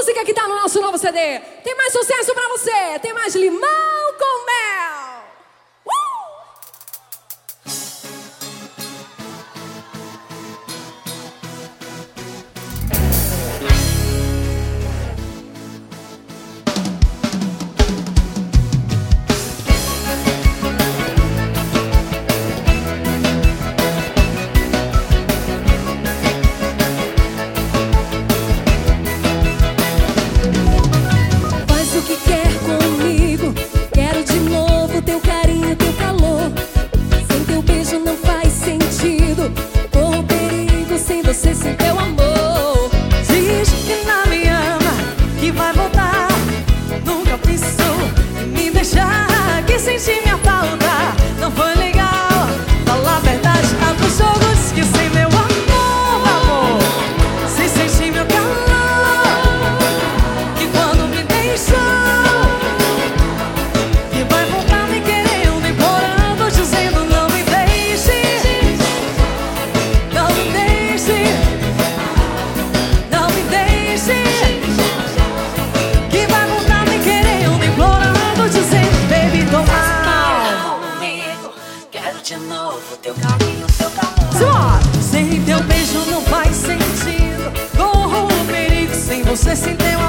música que tá no nosso novo CD. Tem mais sucesso pra você. Tem mais limão com mel. Você sem teu amor. Diz que não me ama, que vai voltar. Nunca pensou em me deixar, que senti minha falta. Não foi legal, fala a verdade. Abre os jogos que sem meu amor, se senti meu calor. Que quando me deixou, que vai voltar me querendo, implorando, dizendo não me deixe. Não me deixe. Não me deixe, que vai voltar me querendo, implorando, dizendo baby, tô mal comigo, quero de novo teu carinho, teu calor. Sem teu beijo não faz sentido, corro o perigo sem você, sem teu